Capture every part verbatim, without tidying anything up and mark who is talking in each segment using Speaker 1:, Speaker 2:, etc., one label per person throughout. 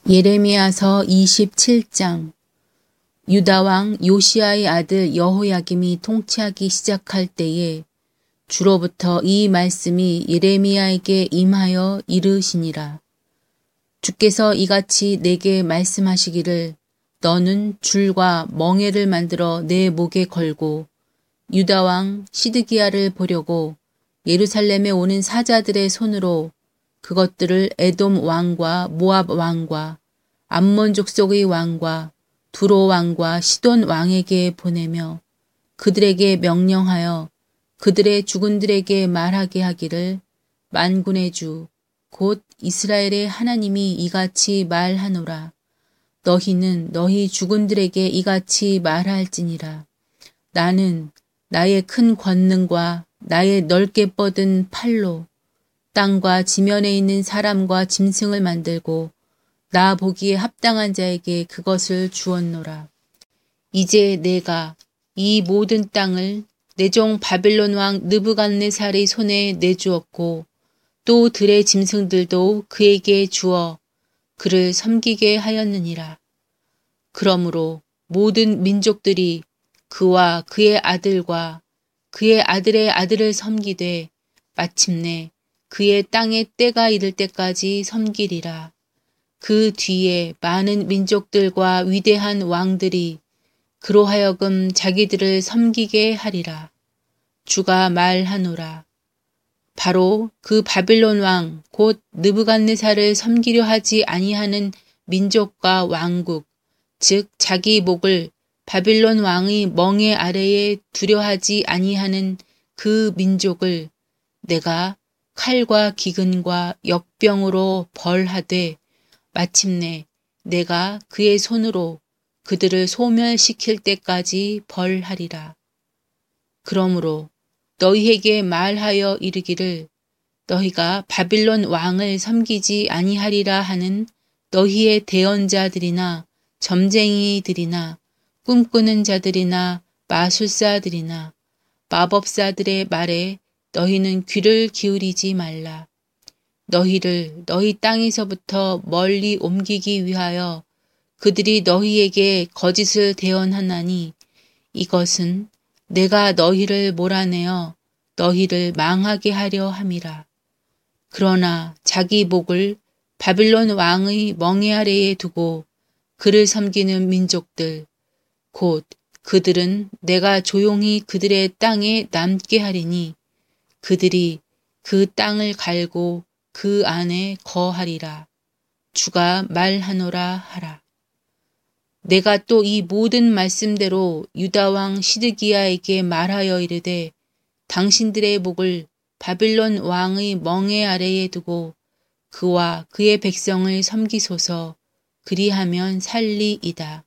Speaker 1: 예레미야서 이십칠 장. 유다 왕 요시야의 아들 여호야김이 통치하기 시작할 때에 주로부터 이 말씀이 예레미야에게 임하여 이르시니라. 주께서 이같이 내게 말씀하시기를 너는 줄과 멍에를 만들어 내 목에 걸고 유다 왕 시드기야를 보려고 예루살렘에 오는 사자들의 손으로 그것들을 에돔 왕과 모압 왕과 암몬 족속의 왕과 두로 왕과 시돈 왕에게 보내며 그들에게 명령하여 그들의 주군들에게 말하게 하기를 만군의 주 곧 이스라엘의 하나님이 이같이 말하노라. 너희는 너희 주군들에게 이같이 말할지니라. 나는 나의 큰 권능과 나의 넓게 뻗은 팔로 땅과 지면에 있는 사람과 짐승을 만들고 나 보기에 합당한 자에게 그것을 주었노라. 이제 내가 이 모든 땅을 내 종 바빌론 왕 느부갓네살의 손에 내주었고 또 들의 짐승들도 그에게 주어 그를 섬기게 하였느니라. 그러므로 모든 민족들이 그와 그의 아들과 그의 아들의 아들을 섬기되 마침내 그의 땅의 때가 이를 때까지 섬기리라. 그 뒤에 많은 민족들과 위대한 왕들이 그로 하여금 자기들을 섬기게 하리라. 주가 말하노라. 바로 그 바빌론 왕 곧 느부갓네살을 섬기려 하지 아니하는 민족과 왕국 즉 자기 목을 바빌론 왕의 멍에 아래에 두려 하지 아니하는 그 민족을 내가 칼과 기근과 역병으로 벌하되 마침내 내가 그의 손으로 그들을 소멸시킬 때까지 벌하리라. 그러므로 너희에게 말하여 이르기를 너희가 바빌론 왕을 섬기지 아니하리라 하는 너희의 대언자들이나 점쟁이들이나 꿈꾸는 자들이나 마술사들이나 마법사들의 말에 너희는 귀를 기울이지 말라. 너희를 너희 땅에서부터 멀리 옮기기 위하여 그들이 너희에게 거짓을 대언하나니 이것은 내가 너희를 몰아내어 너희를 망하게 하려 함이라. 그러나 자기 목을 바빌론 왕의 멍에 아래에 두고 그를 섬기는 민족들 곧 그들은 내가 조용히 그들의 땅에 남게 하리니 그들이 그 땅을 갈고 그 안에 거하리라. 주가 말하노라 하라. 내가 또 이 모든 말씀대로 유다 왕 시드기야에게 말하여 이르되 당신들의 목을 바빌론 왕의 멍에 아래에 두고 그와 그의 백성을 섬기소서. 그리하면 살리이다.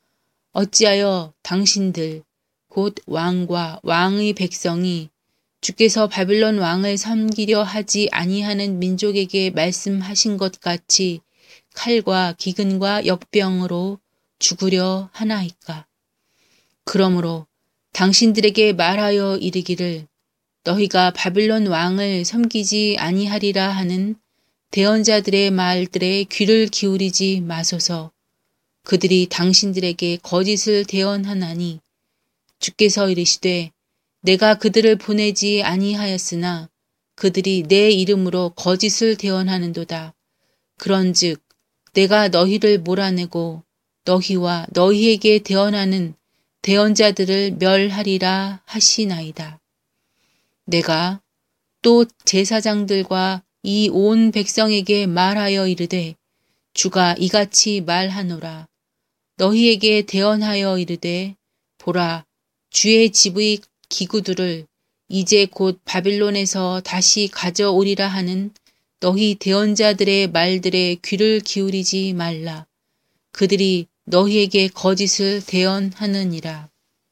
Speaker 1: 어찌하여 당신들 곧 왕과 왕의 백성이 주께서 바빌론 왕을 섬기려 하지 아니하는 민족에게 말씀하신 것 같이 칼과 기근과 역병으로 죽으려 하나이까. 그러므로 당신들에게 말하여 이르기를 너희가 바빌론 왕을 섬기지 아니하리라 하는 대언자들의 말들에 귀를 기울이지 마소서. 그들이 당신들에게 거짓을 대언하나니 주께서 이르시되 내가 그들을 보내지 아니하였으나 그들이 내 이름으로 거짓을 대언하는도다. 그런즉 내가 너희를 몰아내고 너희와 너희에게 대언하는 대언자들을 멸하리라 하시나이다. 내가 또 제사장들과 이 온 백성에게 말하여 이르되 주가 이같이 말하노라. 너희에게 대언하여 이르되 보라 주의 집의 기구들을 이제 곧 바빌론에서 다시 가져오리라 하는 너희 대언자들의 말들에 귀를 기울이지 말라. 그들이 너희에게 거짓을 대언하느니라.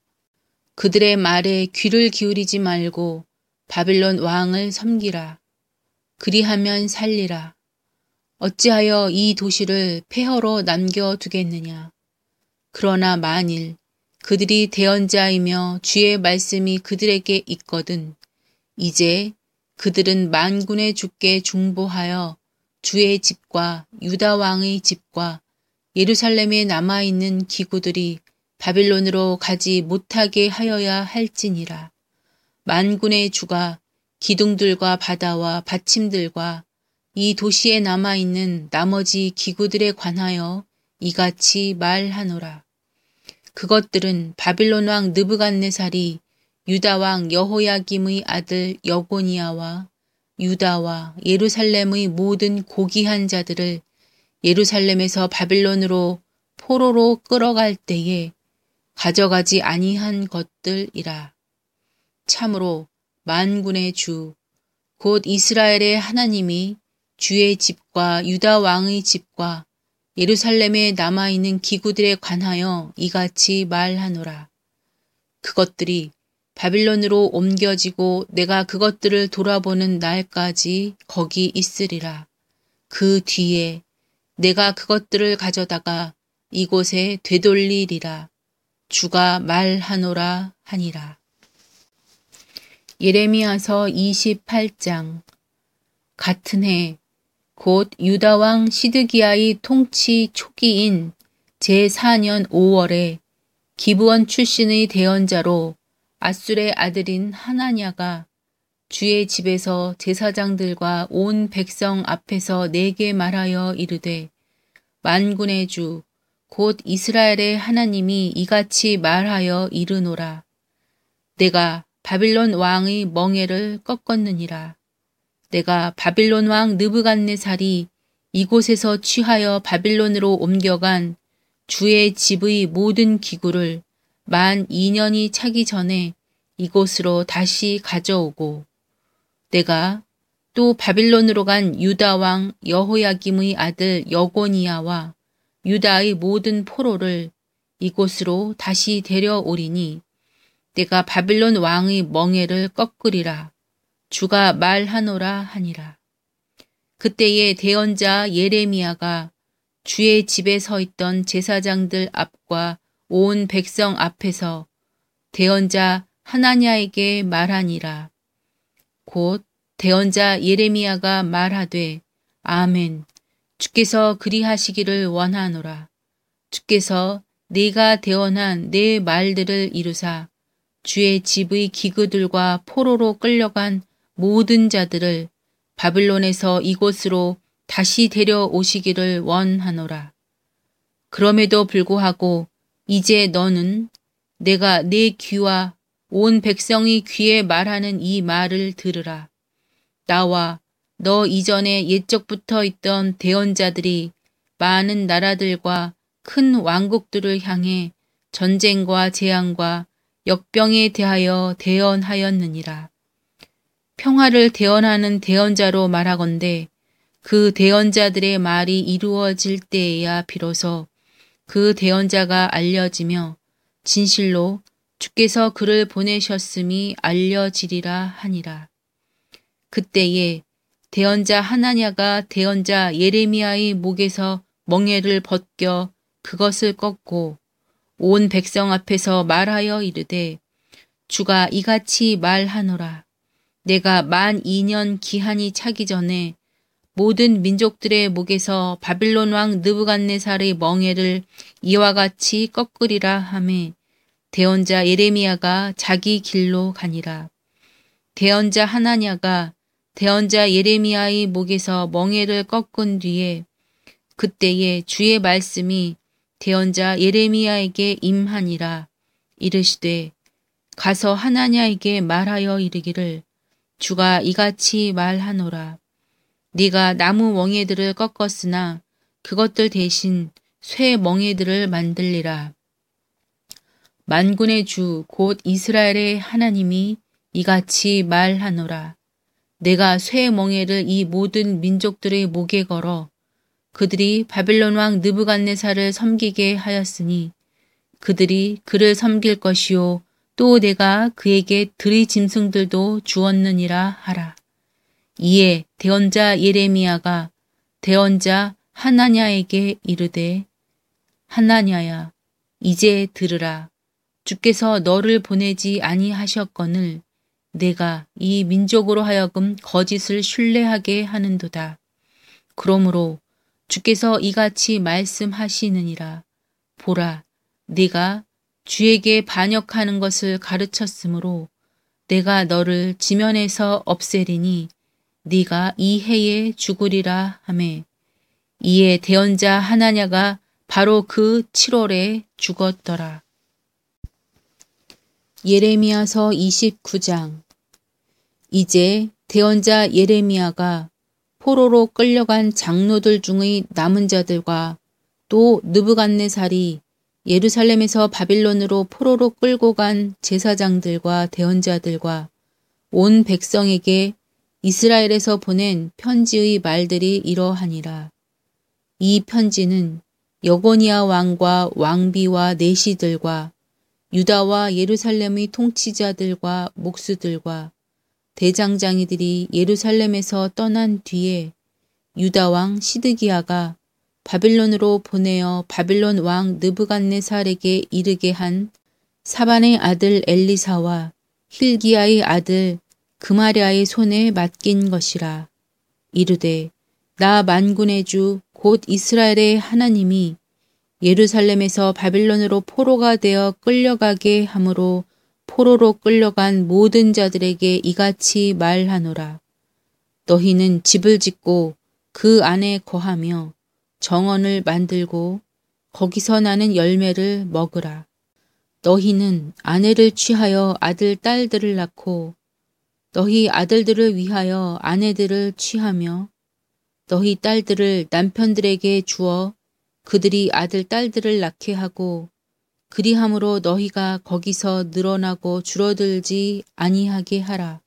Speaker 1: 그들의 말에 귀를 기울이지 말고 바빌론 왕을 섬기라. 그리하면 살리라. 어찌하여 이 도시를 폐허로 남겨두겠느냐. 그러나 만일 그들이 대언자이며 주의 말씀이 그들에게 있거든 이제 그들은 만군의 주께 중보하여 주의 집과 유다 왕의 집과 예루살렘에 남아있는 기구들이 바빌론으로 가지 못하게 하여야 할지니라. 만군의 주가 기둥들과 바다와 받침들과 이 도시에 남아있는 나머지 기구들에 관하여 이같이 말하노라. 그것들은 바빌론 왕 느부갓네살이 유다 왕 여호야김의 아들 여고니아와 유다와 예루살렘의 모든 고귀한 자들을 예루살렘에서 바빌론으로 포로로 끌어갈 때에 가져가지 아니한 것들이라. 참으로 만군의 주, 곧 이스라엘의 하나님이 주의 집과 유다 왕의 집과 예루살렘에 남아있는 기구들에 관하여 이같이 말하노라. 그것들이 바빌론으로 옮겨지고 내가 그것들을 돌아보는 날까지 거기 있으리라. 그 뒤에 내가 그것들을 가져다가 이곳에 되돌리리라. 주가 말하노라 하니라. 예레미야서 이십팔 장. 같은 해 곧 유다 왕 시드기야의 통치 초기인 제사 년 오월에 기브온 출신의 대언자로 아술의 아들인 하나냐가 주의 집에서 제사장들과 온 백성 앞에서 내게 말하여 이르되, 만군의 주 곧 이스라엘의 하나님이 이같이 말하여 이르노라. 내가 바빌론 왕의 멍에를 꺾었느니라. 내가 바빌론 왕 느부갓네살이 이곳에서 취하여 바빌론으로 옮겨간 주의 집의 모든 기구를 만 이 년이 차기 전에 이곳으로 다시 가져오고, 내가 또 바빌론으로 간 유다 왕 여호야김의 아들 여고니아와 유다의 모든 포로를 이곳으로 다시 데려오리니 내가 바빌론 왕의 멍에를 꺾으리라. 주가 말하노라 하니라. 그때에 대언자 예레미야가 주의 집에 서 있던 제사장들 앞과 온 백성 앞에서 대언자 하나냐에게 말하니라. 곧 대언자 예레미야가 말하되, 아멘. 주께서 그리하시기를 원하노라. 주께서 네가 대언한 내 말들을 이루사 주의 집의 기구들과 포로로 끌려간 모든 자들을 바빌론에서 이곳으로 다시 데려오시기를 원하노라. 그럼에도 불구하고 이제 너는 내가 내 귀와 온 백성의 귀에 말하는 이 말을 들으라. 나와 너 이전에 옛적부터 있던 대언자들이 많은 나라들과 큰 왕국들을 향해 전쟁과 재앙과 역병에 대하여 대언하였느니라. 평화를 대언하는 대언자로 말하건대 그 대언자들의 말이 이루어질 때에야 비로소 그 대언자가 알려지며 진실로 주께서 그를 보내셨음이 알려지리라 하니라. 그때에 대언자 하나냐가 대언자 예레미야의 목에서 멍에를 벗겨 그것을 꺾고 온 백성 앞에서 말하여 이르되, 주가 이같이 말하노라. 내가 만 이 년 기한이 차기 전에 모든 민족들의 목에서 바빌론 왕 느부갓네살의 멍에를 이와 같이 꺾으리라 하매 대언자 예레미야가 자기 길로 가니라. 대언자 하나냐가 대언자 예레미야의 목에서 멍에를 꺾은 뒤에 그때에 주의 말씀이 대언자 예레미야에게 임하니라. 이르시되, 가서 하나냐에게 말하여 이르기를, 주가 이같이 말하노라. 네가 나무 멍에들을 꺾었으나 그것들 대신 쇠 멍에들을 만들리라. 만군의 주 곧 이스라엘의 하나님이 이같이 말하노라. 내가 쇠 멍에를 이 모든 민족들의 목에 걸어 그들이 바빌론 왕 느부갓네살을 섬기게 하였으니 그들이 그를 섬길 것이요 또 내가 그에게 들의 짐승들도 주었느니라 하라. 이에 대언자 예레미야가 대언자 하나냐에게 이르되, 하나냐야, 이제 들으라. 주께서 너를 보내지 아니하셨거늘 내가 이 민족으로 하여금 거짓을 신뢰하게 하는도다. 그러므로 주께서 이같이 말씀하시느니라. 보라, 네가 주에게 반역하는 것을 가르쳤으므로 내가 너를 지면에서 없애리니 네가 이 해에 죽으리라 하매 이에 대언자 하나냐가 바로 그 칠월에 죽었더라. 예레미야서 이십구 장. 이제 대언자 예레미야가 포로로 끌려간 장로들 중의 남은 자들과 또 느부갓네살이 예루살렘에서 바빌론으로 포로로 끌고 간 제사장들과 대언자들과 온 백성에게 이스라엘에서 보낸 편지의 말들이 이러하니라. 이 편지는 여고니아 왕과 왕비와 내시들과 유다와 예루살렘의 통치자들과 목수들과 대장장이들이 예루살렘에서 떠난 뒤에 유다 왕 시드기야가 바빌론으로 보내어 바빌론 왕 느부갓네살에게 이르게 한 사반의 아들 엘리사와 힐기야의 아들 그마랴의 손에 맡긴 것이라. 이르되 나 만군의 주 곧 이스라엘의 하나님이 예루살렘에서 바빌론으로 포로가 되어 끌려가게 함으로 포로로 끌려간 모든 자들에게 이같이 말하노라. 너희는 집을 짓고 그 안에 거하며 정원을 만들고 거기서 나는 열매를 먹으라. 너희는 아내를 취하여 아들, 딸들을 낳고 너희 아들들을 위하여 아내들을 취하며 너희 딸들을 남편들에게 주어 그들이 아들, 딸들을 낳게 하고 그리함으로 너희가 거기서 늘어나고 줄어들지 아니하게 하라.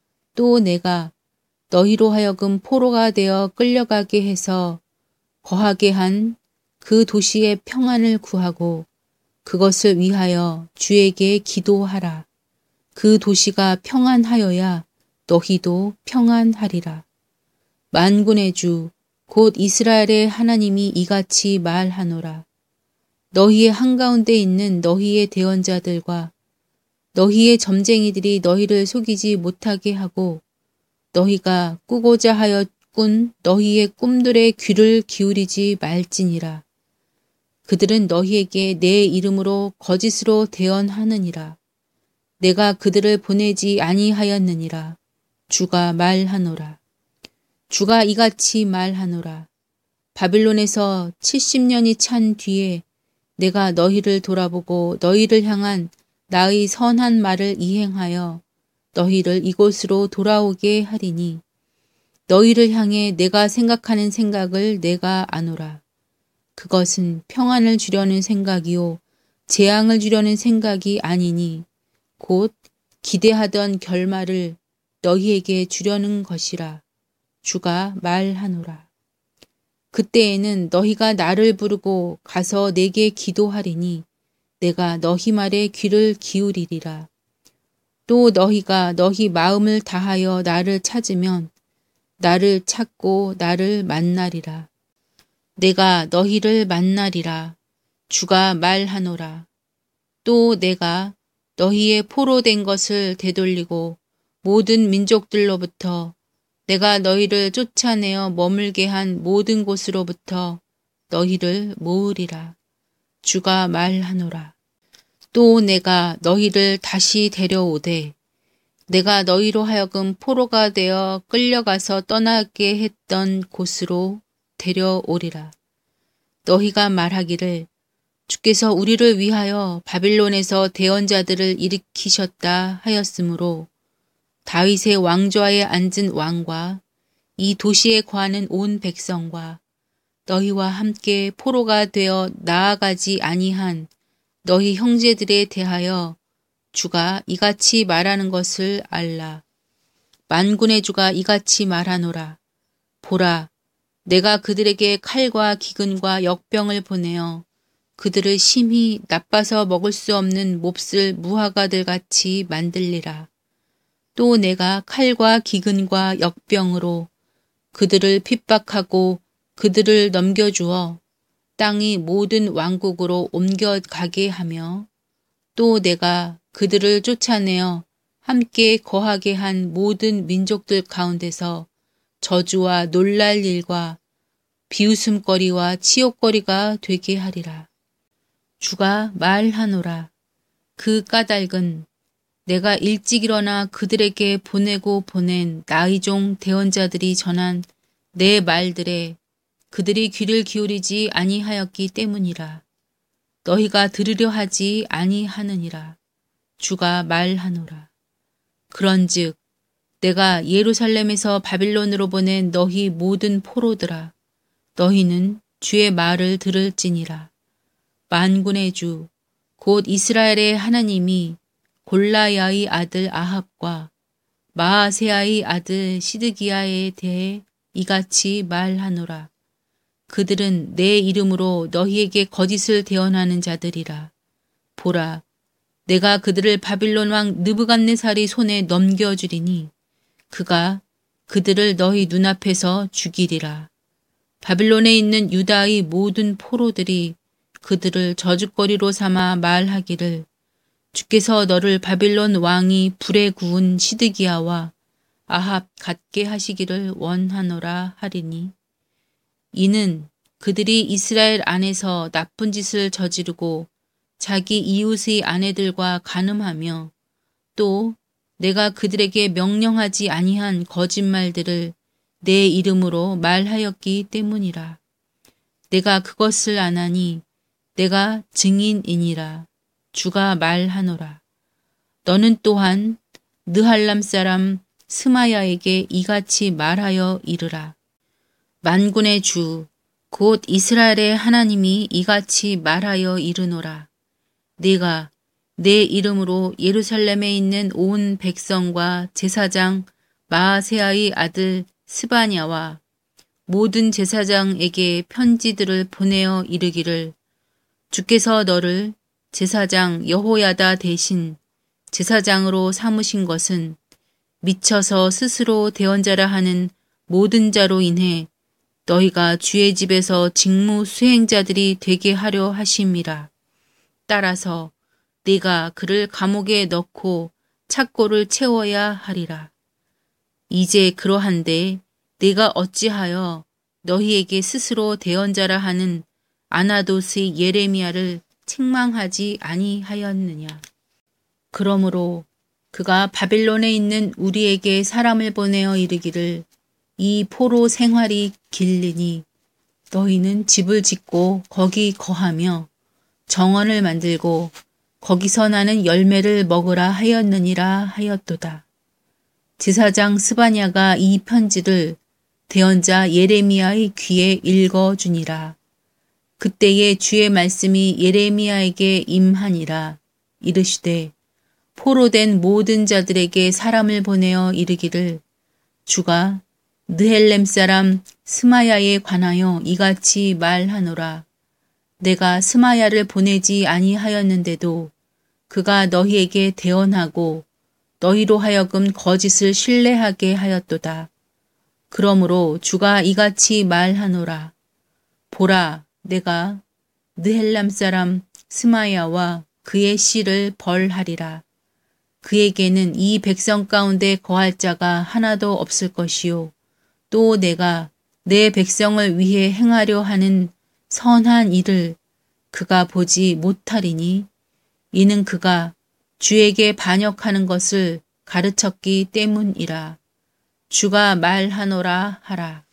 Speaker 1: 또 내가 너희로 하여금 포로가 되어 끌려가게 해서 거하게 한 그 도시의 평안을 구하고 그것을 위하여 주에게 기도하라. 그 도시가 평안하여야 너희도 평안하리라. 만군의 주 곧 이스라엘의 하나님이 이같이 말하노라. 너희의 한가운데 있는 너희의 대언자들과 너희의 점쟁이들이 너희를 속이지 못하게 하고 너희가 꾸고자 하여 꾼 너희의 꿈들의 귀를 기울이지 말지니라. 그들은 너희에게 내 이름으로 거짓으로 대언하느니라. 내가 그들을 보내지 아니하였느니라. 주가 말하노라. 주가 이같이 말하노라. 바빌론에서 칠십 년이 찬 뒤에 내가 너희를 돌아보고 너희를 향한 나의 선한 말을 이행하여 너희를 이곳으로 돌아오게 하리니 너희를 향해 내가 생각하는 생각을 내가 아노라. 그것은 평안을 주려는 생각이요 재앙을 주려는 생각이 아니니 곧 기대하던 결말을 너희에게 주려는 것이라. 주가 말하노라. 그때에는 너희가 나를 부르고 가서 내게 기도하리니 내가 너희 말에 귀를 기울이리라. 또 너희가 너희 마음을 다하여 나를 찾으면 나를 찾고 나를 만나리라. 내가 너희를 만나리라. 주가 말하노라. 또 내가 너희의 포로된 것을 되돌리고 모든 민족들로부터 내가 너희를 쫓아내어 머물게 한 모든 곳으로부터 너희를 모으리라. 주가 말하노라. 또 내가 너희를 다시 데려오되 내가 너희로 하여금 포로가 되어 끌려가서 떠나게 했던 곳으로 데려오리라. 너희가 말하기를 주께서 우리를 위하여 바빌론에서 대언자들을 일으키셨다 하였으므로 다윗의 왕좌에 앉은 왕과 이 도시에 거하는 온 백성과 너희와 함께 포로가 되어 나아가지 아니한 너희 형제들에 대하여 주가 이같이 말하는 것을 알라. 만군의 주가 이같이 말하노라. 보라, 내가 그들에게 칼과 기근과 역병을 보내어 그들을 심히 나빠서 먹을 수 없는 몹쓸 무화과들 같이 만들리라. 또 내가 칼과 기근과 역병으로 그들을 핍박하고 그들을 넘겨주어 땅이 모든 왕국으로 옮겨가게 하며 또 내가 그들을 쫓아내어 함께 거하게 한 모든 민족들 가운데서 저주와 놀랄 일과 비웃음거리와 치욕거리가 되게 하리라. 주가 말하노라. 그 까닭은 내가 일찍 일어나 그들에게 보내고 보낸 나의 종 대언자들이 전한 내 말들에 그들이 귀를 기울이지 아니하였기 때문이라. 너희가 들으려 하지 아니하느니라. 주가 말하노라. 그런즉 내가 예루살렘에서 바빌론으로 보낸 너희 모든 포로들아, 너희는 주의 말을 들을지니라. 만군의 주, 곧 이스라엘의 하나님이 골라야의 아들 아합과 마아세아의 아들 시드기야에 대해 이같이 말하노라. 그들은 내 이름으로 너희에게 거짓을 대언하는 자들이라. 보라, 내가 그들을 바빌론 왕 느부갓네살이 손에 넘겨주리니 그가 그들을 너희 눈앞에서 죽이리라. 바빌론에 있는 유다의 모든 포로들이 그들을 저주거리로 삼아 말하기를 주께서 너를 바빌론 왕이 불에 구운 시드기야와 아합 같게 하시기를 원하노라 하리니 이는 그들이 이스라엘 안에서 나쁜 짓을 저지르고 자기 이웃의 아내들과 간음하며 또 내가 그들에게 명령하지 아니한 거짓말들을 내 이름으로 말하였기 때문이라. 내가 그것을 아나니 내가 증인이니라. 주가 말하노라. 너는 또한 느할람 사람 스마야에게 이같이 말하여 이르라. 만군의 주, 곧 이스라엘의 하나님이 이같이 말하여 이르노라. 네가 내 이름으로 예루살렘에 있는 온 백성과 제사장 마아세아의 아들 스바냐와 모든 제사장에게 편지들을 보내어 이르기를 주께서 너를 제사장 여호야다 대신 제사장으로 삼으신 것은 미쳐서 스스로 대언자라 하는 모든 자로 인해 너희가 주의 집에서 직무 수행자들이 되게 하려 하심이라. 따라서 네가 그를 감옥에 넣고 착고를 채워야 하리라. 이제 그러한데 네가 어찌하여 너희에게 스스로 대언자라 하는 아나돗의 예레미야를 책망하지 아니하였느냐. 그러므로 그가 바빌론에 있는 우리에게 사람을 보내어 이르기를 이 포로 생활이 길리니 너희는 집을 짓고 거기 거하며 정원을 만들고 거기서 나는 열매를 먹으라 하였느니라 하였도다. 제사장 스바냐가 이 편지를 대언자 예레미야의 귀에 읽어주니라. 그때에 주의 말씀이 예레미야에게 임하니라. 이르시되 포로된 모든 자들에게 사람을 보내어 이르기를 주가 느헬렘 사람 스마야에 관하여 이같이 말하노라. 내가 스마야를 보내지 아니하였는데도 그가 너희에게 대언하고 너희로 하여금 거짓을 신뢰하게 하였도다. 그러므로 주가 이같이 말하노라. 보라, 내가 느헬람 사람 스마야와 그의 씨를 벌하리라. 그에게는 이 백성 가운데 거할 자가 하나도 없을 것이요. 또 내가 내 백성을 위해 행하려 하는 선한 일을 그가 보지 못하리니 이는 그가 주에게 반역하는 것을 가르쳤기 때문이라. 주가 말하노라 하라.